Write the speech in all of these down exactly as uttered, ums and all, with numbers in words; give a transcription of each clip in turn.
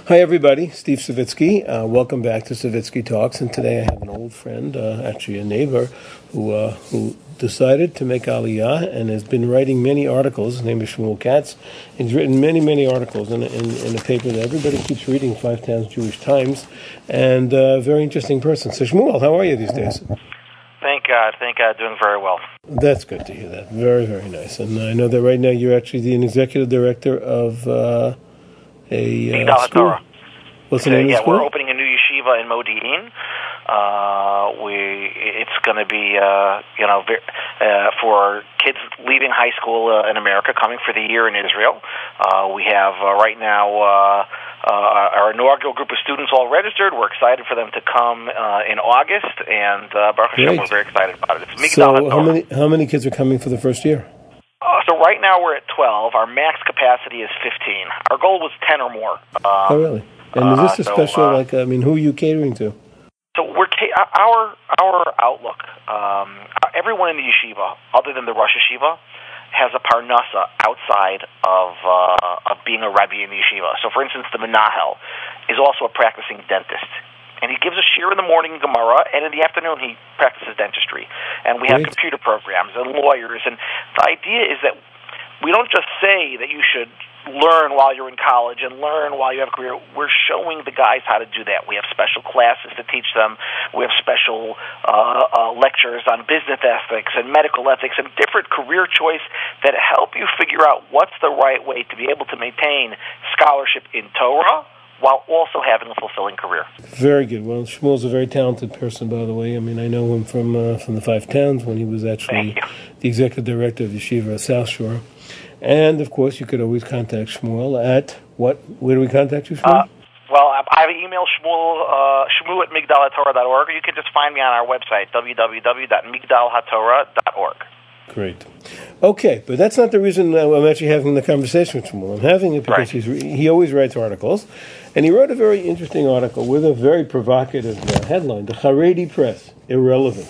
Hi, everybody. Steve Savitsky. Uh, welcome back to Savitsky Talks. And today I have an old friend, uh, actually a neighbor, who uh, who decided to make Aliyah and has been writing many articles. His name is Shmuel Katz. He's written many, many articles in, in, in a paper that everybody keeps reading, Five Towns Jewish Times, and a uh, very interesting person. So, Shmuel, how are you these days? Thank God. Thank God. Doing very well. That's good to hear that. Very, very nice. And I know that right now you're actually the executive director of uh, a uh, school. What's the so, name of the yeah, school? We're opening a new yeshiva in Modi'in. Uh, we it's going to be uh, you know uh, for kids leaving high school uh, in America, coming for the year in Israel. Uh, we have uh, right now uh, uh, our inaugural group of students all registered. We're excited for them to come uh, in August, and uh, Baruch Hashem, we're very excited about it. It's Migdal so HaTorah. how many how many kids are coming for the first year? Uh, so right now we're at twelve. Our max capacity is fifteen. Our goal was ten or more. Um, oh, really? And is this a uh, special, so, uh, like, I mean, who are you catering to? So we're our our outlook. Um, everyone in the yeshiva, other than the Rosh Yeshiva, has a parnasa outside of uh, of being a rabbi in the yeshiva. So, for instance, the menahel is also a practicing dentist, and he gives a shiur in the morning in Gemara, and in the afternoon he practices dentistry. And we have Great. computer programs and lawyers. And the idea is that we don't just say that you should learn while you're in college and learn while you have a career. We're showing the guys how to do that. We have special classes to teach them. We have special uh, uh, lectures on business ethics and medical ethics and different career choice that help you figure out what's the right way to be able to maintain scholarship in Torah while also having a fulfilling career. Very good. Well, Shmuel's a very talented person, by the way. I mean, I know him from uh, from the Five Towns when he was actually the executive director of Yeshiva South Shore. And, of course, you could always contact Shmuel at what? Where do we contact you, Shmuel? Uh, well, I have an email, Shmuel, uh, Shmuel at migdal hatorah dot org, or you can just find me on our website, w w w dot migdal hatorah dot org. Great. Okay, but that's not the reason I'm actually having the conversation with Shmuel. I'm having it because right. he's, he always writes articles, and he wrote a very interesting article with a very provocative uh, headline, The Haredi Press, Irrelevant.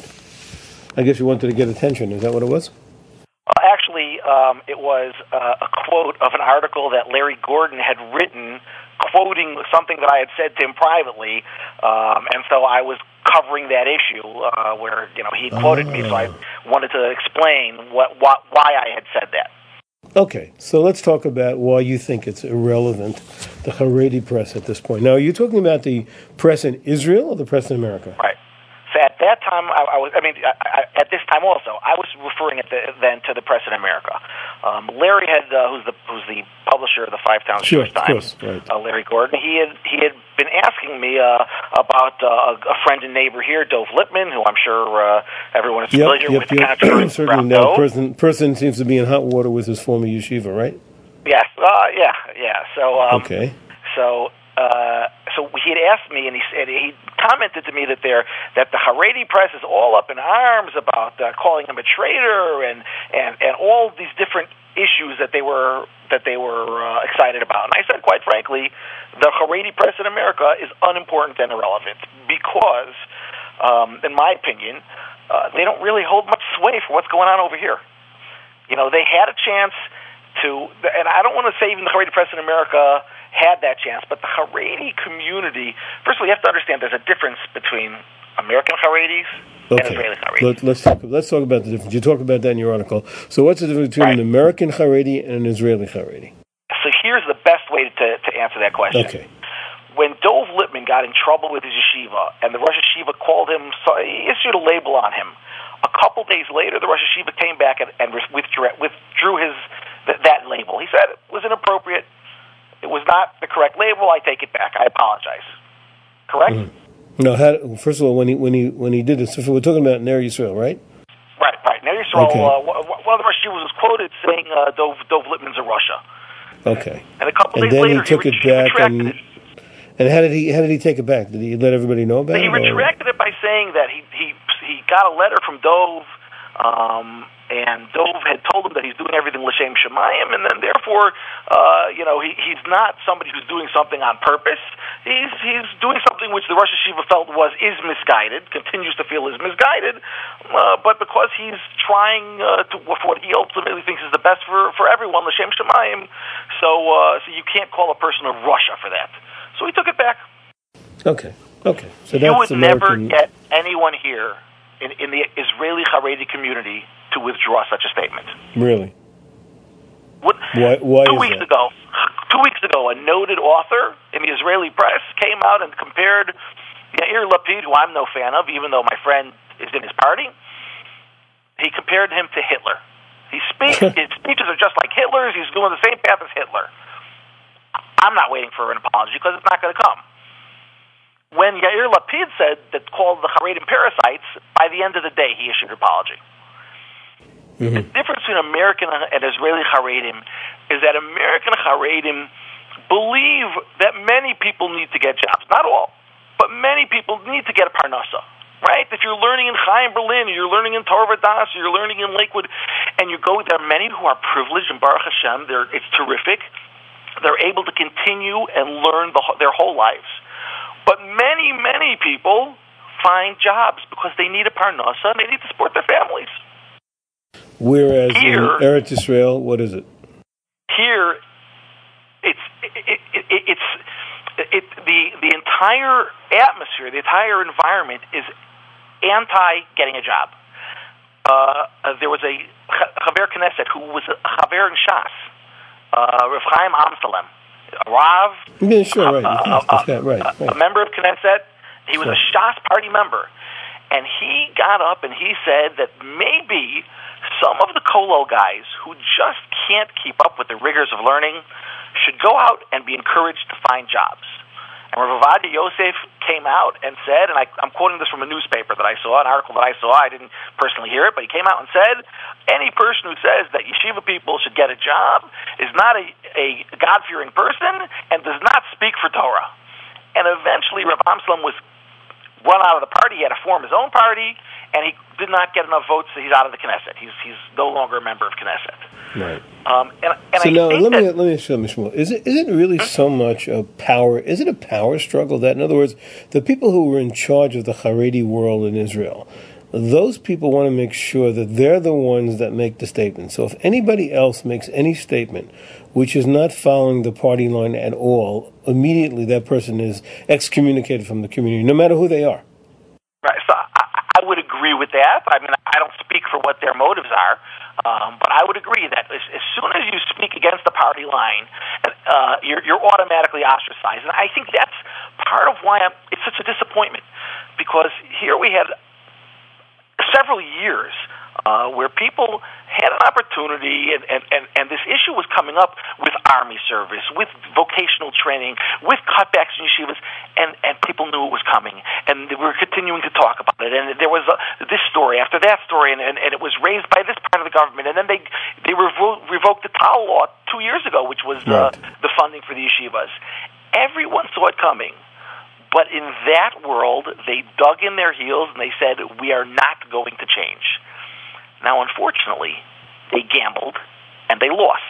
I guess you wanted to get attention. Is that what it was? Uh, actually, um, it was uh, a quote of an article that Larry Gordon had written, quoting something that I had said to him privately, um, and so I was covering that issue uh, where you know he quoted oh. me, so I wanted to explain what, what why I had said that. Okay, so let's talk about why you think it's irrelevant, the Haredi press at this point. Now, are you talking about the press in Israel or the press in America? Right. So at that time, I, I was. I mean, I, I, at this time also, I was referring at the, then to the press in America. Um, Larry had, uh, who's the who's the publisher of the Five Towns sure, Jewish Times, right. uh, Larry Gordon. He had he had been asking me uh, about uh, a friend and neighbor here, Dov Lipman, who I'm sure uh, everyone is familiar yep, yep, with. Yep. The Certainly, no person person seems to be in hot water with his former yeshiva, right? Yes. Uh, yeah. Yeah. So. Um, okay. So. Uh, so he had asked me, and he said he commented to me that there that the Haredi press is all up in arms about uh, calling him a traitor and, and, and all these different issues that they were that they were uh, excited about. And I said, quite frankly, the Haredi press in America is unimportant and irrelevant because, um, in my opinion, uh, they don't really hold much sway for what's going on over here. You know, they had a chance to, and I don't want to say even the Haredi press in America had that chance, but the Haredi community, first of all, you have to understand there's a difference between American Haredis okay. and Israeli Haredis. Let, let's, talk, let's talk about the difference. You talk about that in your article. So what's the difference between right. an American Haredi and an Israeli Haredi? So here's the best way to, to answer that question. Okay. When Dov Lipman got in trouble with his yeshiva, and the Rosh Yeshiva called him, so he issued a label on him. A couple days later, the Rosh Yeshiva came back and, and withdrew, withdrew his th- that label. He said it was inappropriate. It was not the correct label. I take it back. I apologize. Correct? Mm-hmm. No. How, first of all, when he when he when he did this, so we're talking about Ner Yisrael, right? Right, right. Ner Yisrael. Okay. Uh, one of the Rosh Yeshivas was quoted saying uh, Dov Dov Lipman's a Russia. Okay. And a couple and days then later, he took he, it re- back he and it. and how did he how did he take it back? Did he let everybody know about he it? He retracted or? it by saying that he he he got a letter from Dov. Um, and Dov had told him that he's doing everything l'shem shemayim, and then therefore, uh, you know, he, he's not somebody who's doing something on purpose. He's he's doing something which the Rosh Yeshiva felt was is misguided, continues to feel is misguided, uh, but because he's trying uh, to for what he ultimately thinks is the best for, for everyone, l'shem shemayim, so uh, so you can't call a person a Russia for that. So he Okay. Okay. So you that's would American... never get anyone here in, in the Israeli Haredi community to withdraw such a statement. Really? What, why why two is weeks that? ago, two weeks ago, a noted author in the Israeli press came out and compared Yair Lapid, who I'm no fan of, even though my friend is in his party. He compared him to Hitler. He speaks, his speeches are just like Hitler's. He's doing the same path as Hitler. I'm not waiting for an apology because it's not going to come. When Yair Lapid said that called the Haredim parasites, by the end of the day, he issued an apology. Mm-hmm. The difference between American and Israeli Haredim is that American Haredim believe that many people need to get jobs. Not all, but many people need to get a parnasa. Right? If you're learning in Chaim Berlin, or you're learning in Torah Das, or you're learning in Lakewood, and you go, there are many who are privileged, and Baruch Hashem, they're, it's terrific. They're able to continue and learn the, their whole lives. But many, many people find jobs because they need a parnasa and they need to support their families. Whereas here, in Eretz Israel, what is it? Here, it's it, it, it, it's it, the the entire atmosphere, the entire environment is anti getting a job. Uh, there was a Chaver Knesset who was a Chaver in Shas, uh, Rav Chaim Amsalem, a Rav, yeah, sure, right, uh, uh, yeah, right, right. a member of Knesset. He was sure. a Shas party member, and he got up and he said that maybe some of the Kollel guys who just can't keep up with the rigors of learning should go out and be encouraged to find jobs. And Rav Ovadia Yosef came out and said, and I, I'm quoting this from a newspaper that I saw, an article that I saw, I didn't personally hear it, but he came out and said, any person who says that yeshiva people should get a job is not a, a God-fearing person and does not speak for Torah. And eventually Rav Amsalem was run out of the party. He had to form his own party, and he did not get enough votes, so he's out of the Knesset. He's he's no longer a member of Knesset. Right. Um, and, and so I now, think let me that, let me ask you, Shmuel. Is it is it really so much a power? Is it a power struggle? That, in other words, the people who were in charge of the Haredi world in Israel, those people want to make sure that they're the ones that make the statement. So if anybody else makes any statement which is not following the party line at all, immediately that person is excommunicated from the community, no matter who they are. Right. So I, I would agree with that. I mean, I don't speak for what their motives are, um, but I would agree that as, as soon as you speak against the party line, uh, you're, you're automatically ostracized. And I think that's part of why I'm, it's such a disappointment, because here we had several years uh, where people had an opportunity, and, and, and, and this issue was coming up with Army service, with vocational training, with cutbacks in yeshivas, and, and people knew it was coming, and we were continuing to talk about it, and there was a, this story after that story, and, and, and it was raised by this part of the government, and then they, they revo- revoked the Tal law two years ago, which was uh, the funding for the yeshivas. Everyone saw it coming. But in that world, they dug in their heels and they said, we are not going to change. Now, unfortunately, they gambled and they lost.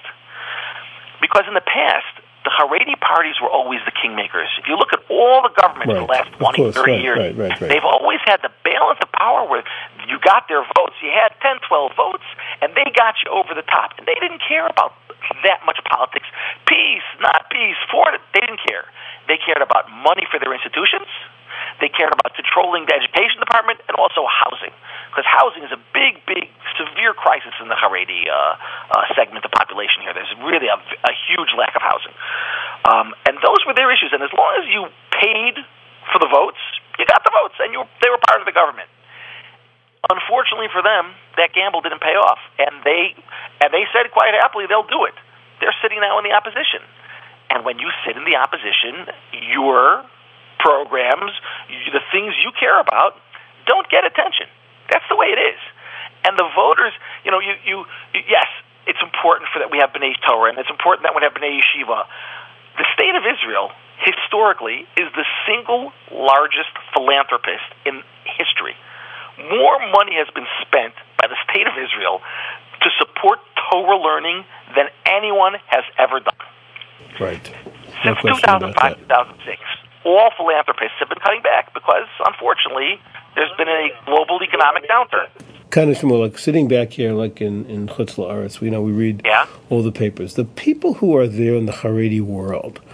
Because in the past, the Haredi parties were always the kingmakers. If you look at all the governments right. for the last twenty, course, thirty right, years, right, right, right. they've always had the balance of power where you got their votes. You had ten, twelve votes, and they got you over the top. And they didn't care about that much politics. Peace, not peace, for it. They didn't care. They cared about money for their institutions. They cared about controlling the education department and also housing, because housing is a big, big, severe crisis in the Haredi uh, uh, segment of population here. There's really a, a huge lack of housing. Um, and those were their issues. And as long as you paid for the votes, you got the votes, and you were, they were part of the government. Unfortunately for them, that gamble didn't pay off. And they, and they said quite happily they'll do it. They're sitting now in the opposition. And when you sit in the opposition, your programs, the things you care about, don't get attention. That's the way it is. And the voters, you know, you, you, you yes, it's important for that we have B'nai Torah, and it's important that we have B'nai Yeshiva. The state of Israel, historically, is the single largest philanthropist in history. More money has been spent by the state of Israel to support Torah learning than anyone has ever done. Right. Since two thousand five, two thousand six, all philanthropists have been cutting back because, unfortunately, there's been a global economic downturn. Kind of similar, like sitting back here, like in, in Chutz La'aretz, we know we read yeah. all the papers. The people who are there in the Haredi world,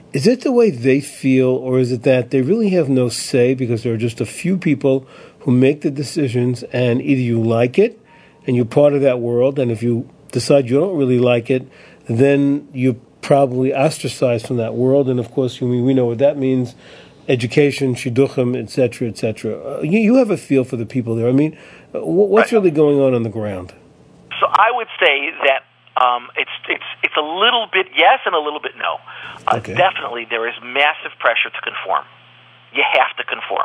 is it the way they feel, or is it that they really have no say because there are just a few people who make the decisions, and either you like it and you're part of that world, and if you decide you don't really like it, then you're probably ostracized from that world, and of course, we, we know what that means, education, shidduchim, et cetera, et cetera. Uh, you, you have a feel for the people there. I mean, what's really going on on the ground? So I would say that Um, it's it's it's a little bit yes and a little bit no. Uh, okay. Definitely, there is massive pressure to conform. You have to conform,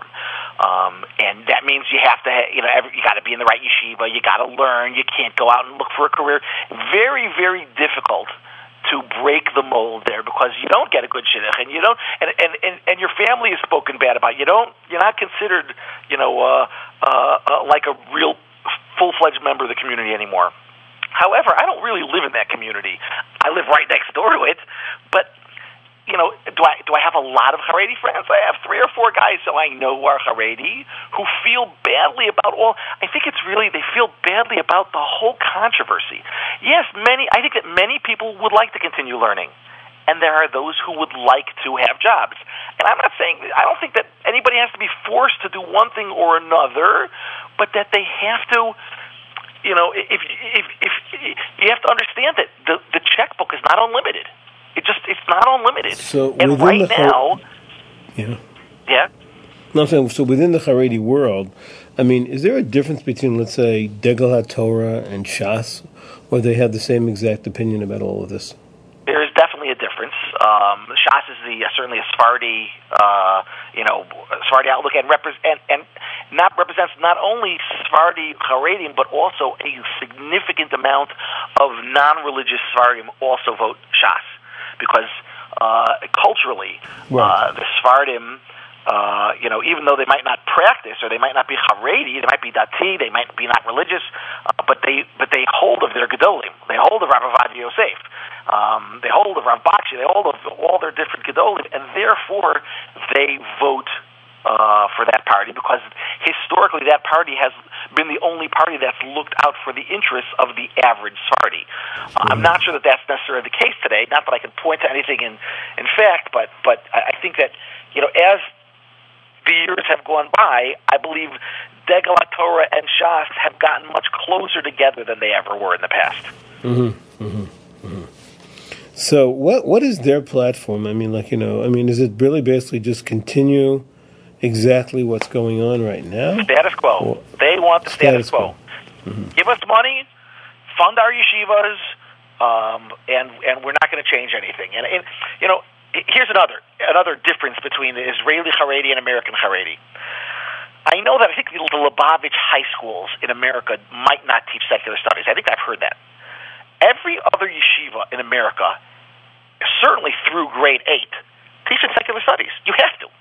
um, and that means you have to, you know, every, you got to be in the right yeshiva. You got to learn. You can't go out and look for a career. Very, very difficult to break the mold there because you don't get a good shidduch, and you don't, and and, and, and your family is spoken bad about. You don't. You're not considered, you know, uh, uh, uh, like a real full-fledged member of the community anymore. However, I don't really live in that community. I live right next door to it, but you know, do I do I have a lot of Haredi friends? I have three or four guys who I know who are Haredi who feel badly about all. I think it's really they feel badly about the whole controversy. Yes, many. I think that many people would like to continue learning, and there are those who would like to have jobs. And I'm not saying I don't think that anybody has to be forced to do one thing or another, but that they have to. You know, if, if if you have to understand that the the checkbook is not unlimited. It just it's not unlimited. So and right the now, yeah, yeah. No, I'm saying so within the Haredi world. I mean, is there a difference between, let's say, Degel HaTorah and Shas, or they have the same exact opinion about all of this? There is definitely a difference. Um, Shas is the uh, certainly a Sephardi, uh, you know, Sephardi outlook, and represent and, and not represents not only Sephardi Haredim, but also a significant amount of non-religious Sephardim also vote Shas, because uh, culturally, right. uh, the Sephardim. Uh, you know, even though they might not practice or they might not be Haredi, they might be Dati, they might be not religious, uh, but they but they hold of their Gedolim. They hold of Rav Avadia Yosef. Um, they hold of Rav Bakshi. They hold of all their different Gedolim, and therefore they vote uh, for that party because historically that party has been the only party that's looked out for the interests of the average Sephardi. Uh, I'm not sure that that's necessarily the case today. Not that I can point to anything in in fact, but but I think that you know as the years have gone by, I believe Degel HaTorah and Shas have gotten much closer together than they ever were in the past. Mm-hmm. Mm-hmm. Mm-hmm. So what what is their platform? I mean, like, you know, I mean, is it really basically just continue exactly what's going on right now? Status quo. Or, they want the status, status quo. quo. Mm-hmm. Give us money, fund our yeshivas, um, and, and we're not going to change anything. And, and you know, here's another another difference between the Israeli Haredi and American Haredi. I know that I think the Lubavitch high schools in America might not teach secular studies. I think I've heard that. Every other yeshiva in America, certainly through grade eight, teaches secular studies. You have to.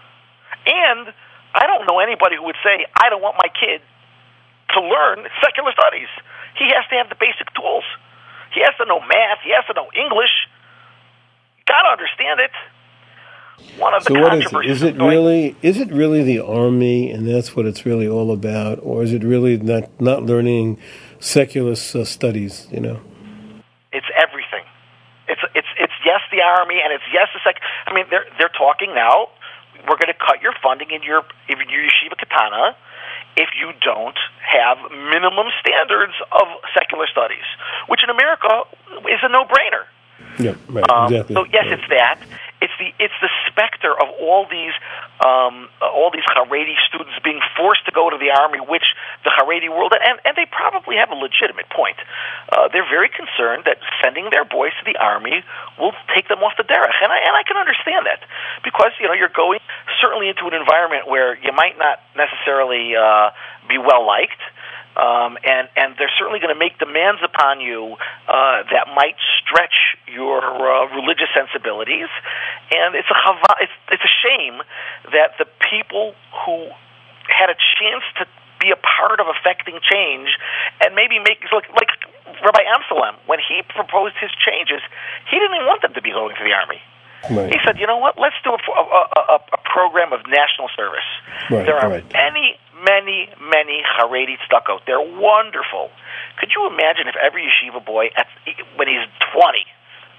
And I don't know anybody who would say, I don't want my kid to learn secular studies. He has to have the basic tools. He has to know math. He has to know English. Got to understand it. One of the so what is it? Is it going, really? Is it really the army, and that's what it's really all about, or is it really not not learning secular uh, studies? You know, it's everything. It's it's it's yes the army, and it's yes the sec. I mean, they're they're talking now. We're going to cut your funding in your in your yeshiva katana if you don't have minimum standards of secular studies, which in America is a no-brainer. Yeah, right. Um, exactly. So yes, right. it's that. It's the it's the specter of all these um, all these Haredi students being forced to go to the army, which the Haredi world and, and they probably have a legitimate point. Uh, they're very concerned that sending their boys to the army will take them off the derech, and I and I can understand that because you know you're going certainly into an environment where you might not necessarily uh, be well liked. Um, and, and they're certainly going to make demands upon you uh, that might stretch your uh, religious sensibilities. And it's a chava, it's, it's a shame that the people who had a chance to be a part of affecting change and maybe make like, like Rabbi Amsalem, when he proposed his changes, he didn't even want them to be going to the army. Right. He said, you know what, let's do a, a, a, a program of national service. Right, there are right. many, many, many Haredi stucco. They're wonderful. Could you imagine if every yeshiva boy, at, when he's twenty,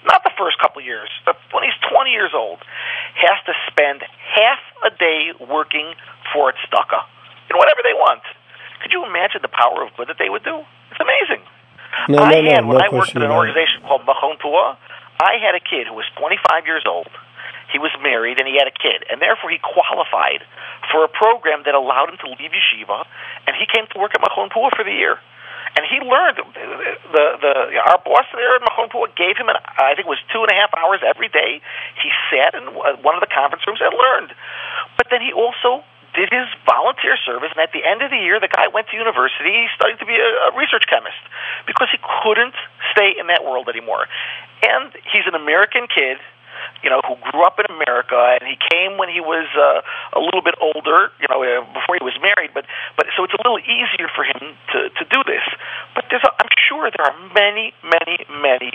not the first couple of years, but when he's twenty years old, has to spend half a day working for tzedakah, you know, whatever they want. Could you imagine the power of good that they would do? It's amazing. No, I no, had, no, when no I worked at an organization called Machon Puah, I had a kid who was twenty-five years old. He was married, and he had a kid, and therefore he qualified for a program that allowed him to leave yeshiva, and he came to work at Machon Puah for the year. And he learned, the, the, the our boss there at Machon Puah gave him, an, I think it was two and a half hours every day. He sat in one of the conference rooms and learned. But then he also did his volunteer service, and at the end of the year, the guy went to university. He studied to be a, a research chemist because he couldn't stay in that world anymore. And he's an American kid, you know, who grew up in America, and he came when he was uh, a little bit older, you know, uh, before he was married. But but so it's a little easier for him to, to do this. But there's, a, I'm sure there are many, many, many.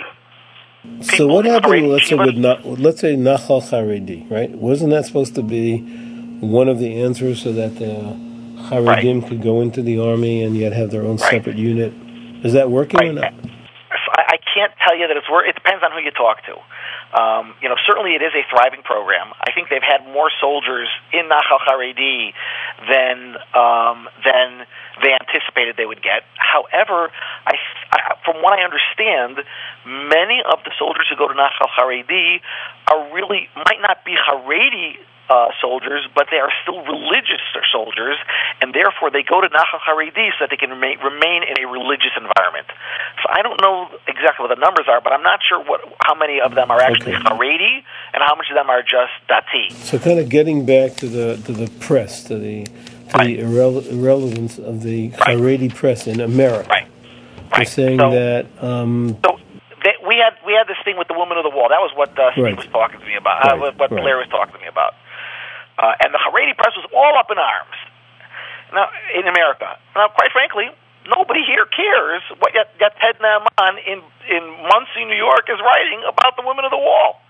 So what happened? Let's say with not, let's say Nachal Haredi, right? Wasn't that supposed to be one of the answers so that the Haredim right. could go into the army and yet have their own right. separate unit? Is that working right. or not? I, I can't tell you that it's working. It depends on who you talk to. Um, you know, certainly it is a thriving program. I think they've had more soldiers in Nachal Haredi than um, than they anticipated they would get. However, I, I, from what I understand, many of the soldiers who go to Nachal Haredi are really might not be Haredi Uh, soldiers, but they are still religious soldiers, and therefore they go to Nachal Haredi so that they can remain, remain in a religious environment. So I don't know exactly what the numbers are, but I'm not sure what how many of them are actually okay. Haredi and how much of them are just Dati. So kind of getting back to the to the press, to the to right. the irre- irrelevance of the right. Haredi press in America. Right. Right. They're saying so, that. Um, so they, we had we had this thing with the woman of the wall. That was what uh, Steve right. was talking to me about. Right. Uh, what right. Blair was talking to me about. Uh, and the Haredi press was all up in arms now in America. Now, quite frankly, nobody here cares what Ted Naaman in in Monsey, New York, is writing about the women of the wall.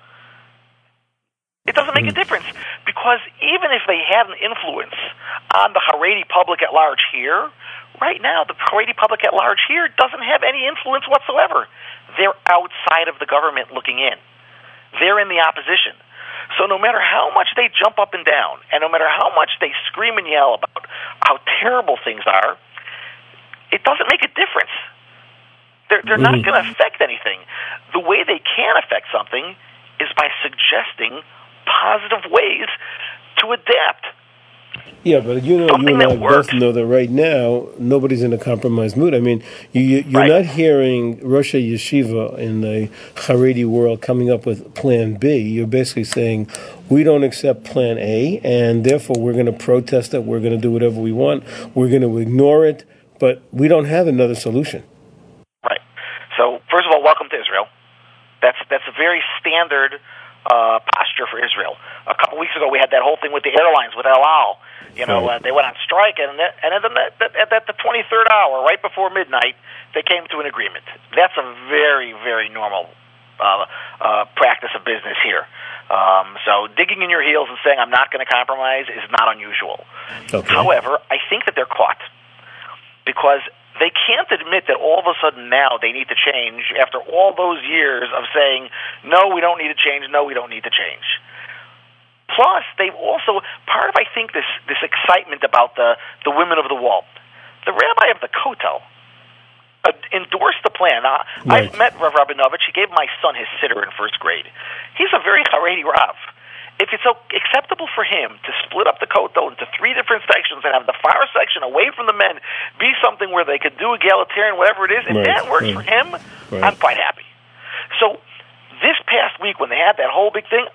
It doesn't make a difference, because even if they had an influence on the Haredi public at large here, right now the Haredi public at large here doesn't have any influence whatsoever. They're outside of the government looking in. They're in the opposition. So no matter how much they jump up and down, and no matter how much they scream and yell about how terrible things are, it doesn't make a difference. They're, they're mm-hmm. not going to affect anything. The way they can affect something is by suggesting positive ways to adapt. Yeah, but you know, Something you and I works. both know that right now nobody's in a compromised mood. I mean, you, you, you're right. not hearing Rosh Yeshiva in the Haredi world coming up with Plan B. You're basically saying we don't accept Plan A, and therefore we're going to protest it. We're going to do whatever we want. We're going to ignore it, but we don't have another solution. Right. So, first of all, welcome to Israel. That's that's a very standard uh, posture for Israel. A couple weeks ago, we had that whole thing with the airlines with El Al. You know, right. uh, they went on strike, and and then at, at the twenty-third hour, right before midnight, they came to an agreement. That's a very, very normal uh, uh, practice of business here. Um, so digging in your heels and saying, I'm not going to compromise, is not unusual. Okay. However, I think that they're caught, because they can't admit that all of a sudden now they need to change after all those years of saying, no, we don't need to change, no, we don't need to change. Plus, they've also, part of, I think, this, this excitement about the, the women of the wall. The rabbi of the Kotel uh, endorsed the plan. Uh, right. I've met Rav Rabinovich. He gave my son his siddur in first grade. He's a very Haredi Rav. If it's acceptable for him to split up the Kotel into three different sections and have the far section away from the men be something where they could do egalitarian, whatever it is, if right. that works right. for him, right. I'm quite happy. So this past week when they had that whole big thing,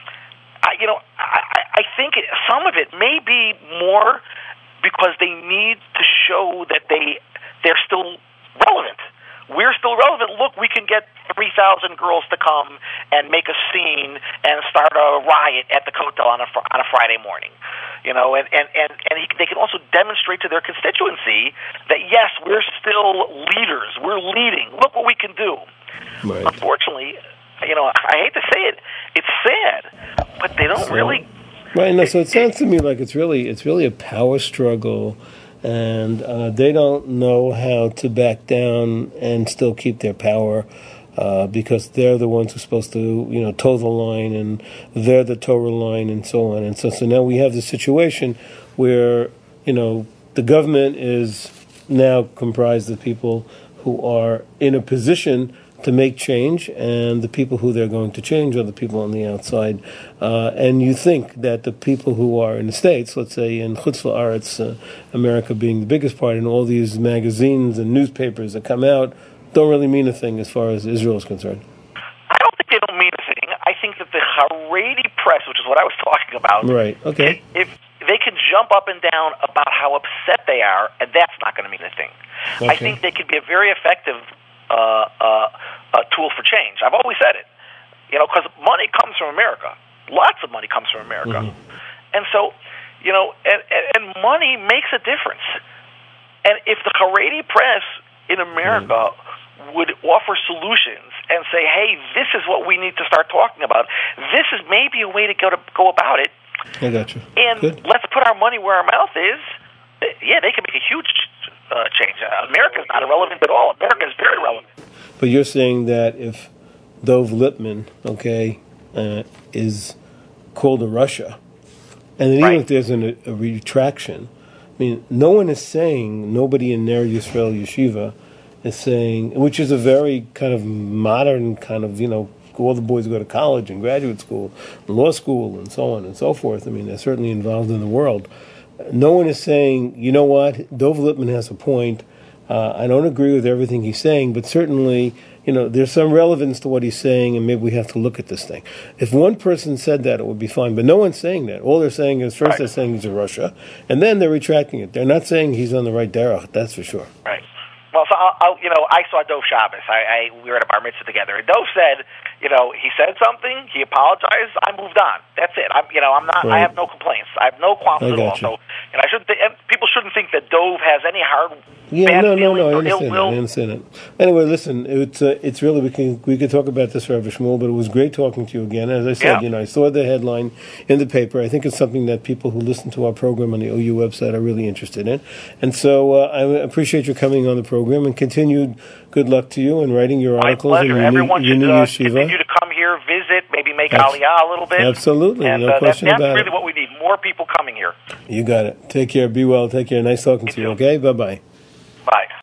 I, you know, I, I think it, some of it may be more because they need to show that they they're still relevant. We're still relevant. Look, we can get three thousand girls to come and make a scene and start a riot at the Kotel on a on a Friday morning, you know, and and and, and he, they can also demonstrate to their constituency that yes, we're still leaders. We're leading. Look what we can do. Right. Unfortunately, you know, I hate to say it, it's sad, but they don't so, really. Right. No. So it sounds to me like it's really it's really a power struggle, and uh, they don't know how to back down and still keep their power. uh, because they're the ones who are supposed to, you know, toe the line, and they're the Torah line, and so on. And so, so now we have this situation where, you know, the government is now comprised of people who are in a position to make change, and the people who they're going to change are the people on the outside. Uh, and you think that the people who are in the States, let's say in Chutz La'aretz, uh, America being the biggest part, and all these magazines and newspapers that come out, don't really mean a thing as far as Israel is concerned. I don't think they don't mean a thing. I think that the Haredi press, which is what I was talking about, right? Okay. If, if they can jump up and down about how upset they are, and that's not going to mean a thing. Okay. I think they could be a very effective Uh, uh, a tool for change. I've always said it, you know, because money comes from America. Lots of money comes from America, mm-hmm. and so, you know, and, and, and money makes a difference. And if the Haredi press in America mm-hmm. would offer solutions and say, "Hey, this is what we need to start talking about. This is maybe a way to go to go about it." I got you. And Good. Let's put our money where our mouth is. Yeah, they can make a huge uh, change. Uh, America's not irrelevant at all. America is very relevant. But you're saying that if Dov Lipman, okay, uh, is called to Russia, and then even right. if there's an, a retraction, I mean, no one is saying, nobody in Ner Yisrael Yeshiva is saying, which is a very kind of modern kind of, you know, all the boys go to college and graduate school, law school, and so on and so forth. I mean, they're certainly involved in the world. No one is saying, you know what, Dov Lipman has a point. Uh, I don't agree with everything he's saying, but certainly, you know, there's some relevance to what he's saying, and maybe we have to look at this thing. If one person said that, it would be fine, but no one's saying that. All they're saying is, first right. they're saying he's in Russia, and then they're retracting it. They're not saying he's on the right derech, that's for sure. Right. Well, so I'll, I'll, you know, I saw Dov Shabbos. I, I we were at a bar mitzvah together, and Dov said, you know, he said something, he apologized, I moved on. That's it. I'm, you know, I'm not. Right. I have no complaints. I have no qualms at all. You. So, and I shouldn't. Th- and people shouldn't think that Dov has any hard. Yeah, bad no, no, no. I or understand. ill will. It, I understand it. Anyway, listen. It's uh, it's really we can we could talk about this forever, Shmuel. But it was great talking to you again. As I said, yeah. you know, I saw the headline in the paper. I think it's something that people who listen to our program on the O U website are really interested in. And so uh, I appreciate you coming on the program, and continued good luck to you in writing your articles. My pleasure. And Everyone new, should uh, continue to come here, visit, maybe make That's, Aliyah a little bit. Absolutely, and, no uh, question that, about That's really it. what we need. More people coming here. You got it. Take care. Be well. Take care. Nice talking you to you. Too. Okay. Bye bye. Bye.